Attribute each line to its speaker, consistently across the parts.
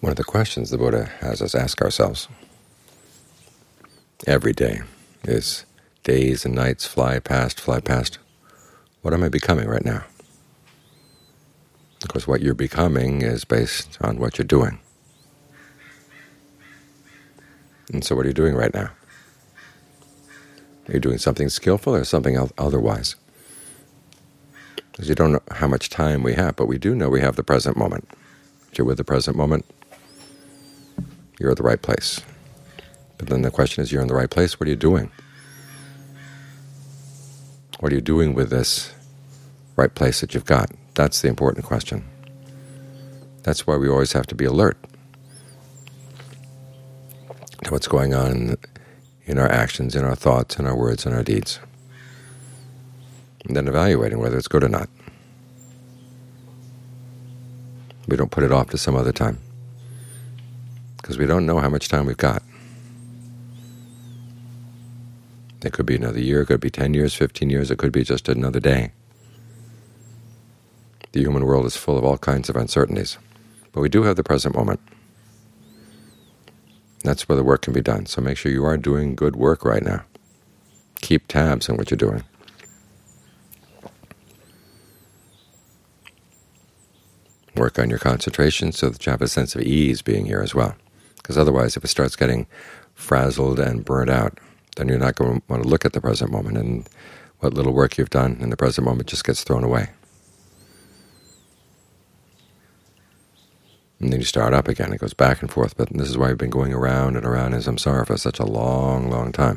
Speaker 1: One of the questions the Buddha has us ask ourselves every day is, days and nights fly past, fly past. What am I becoming right now? Of course, what you're becoming is based on what you're doing. And so what are you doing right now? Are you doing something skillful or something otherwise? Because you don't know how much time we have, but we do know we have the present moment. If you're with the present moment, you're at the right place. But then the question is, you're in the right place, what are you doing? What are you doing with this right place that you've got? That's the important question. That's why we always have to be alert to what's going on in our actions, in our thoughts, in our words, and our deeds, and then evaluating whether it's good or not. We don't put it off to some other time, because we don't know how much time we've got. It could be another year, it could be 10 years, 15 years, it could be just another day. The human world is full of all kinds of uncertainties, but we do have the present moment. That's where the work can be done. So make sure you are doing good work right now. Keep tabs on what you're doing. Work on your concentration so that you have a sense of ease being here as well. Because otherwise, if it starts getting frazzled and burnt out, then you're not going to want to look at the present moment, and what little work you've done in the present moment just gets thrown away. And then you start up again. It goes back and forth. But this is why we've been going around and around in samsara for such a long, long time.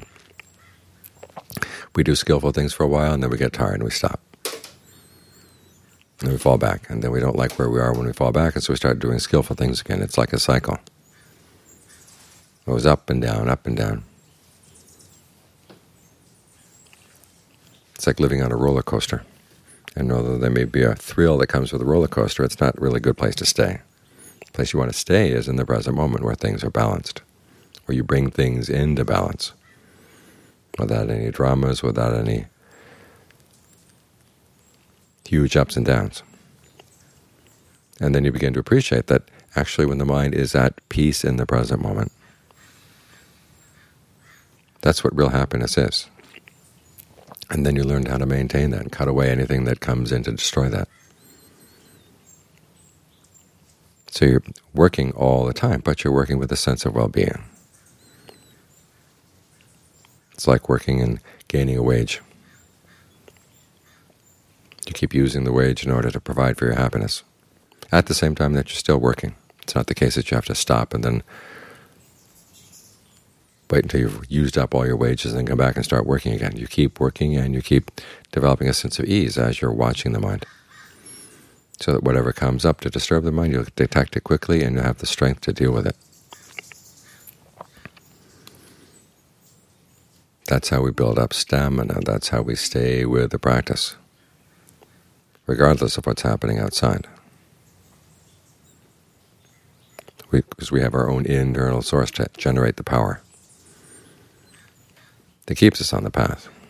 Speaker 1: We do skillful things for a while, and then we get tired and we stop. And we fall back, and then we don't like where we are when we fall back, and so we start doing skillful things again. It's like a cycle. It goes up and down, up and down. It's like living on a roller coaster. And although there may be a thrill that comes with a roller coaster, it's not really a good place to stay. The place you want to stay is in the present moment, where things are balanced, where you bring things into balance, without any dramas, without any huge ups and downs. And then you begin to appreciate that actually when the mind is at peace in the present moment, that's what real happiness is. And then you learn how to maintain that and cut away anything that comes in to destroy that. So you're working all the time, but you're working with a sense of well-being. It's like working and gaining a wage. You keep using the wage in order to provide for your happiness, at the same time that you're still working. It's not the case that you have to stop and then wait until you've used up all your wages and then come back and start working again. You keep working and you keep developing a sense of ease as you're watching the mind, so that whatever comes up to disturb the mind, you'll detect it quickly and you'll have the strength to deal with it. That's how we build up stamina. That's how we stay with the practice, regardless of what's happening outside. Because we have our own internal source to generate the power that keeps us on the path.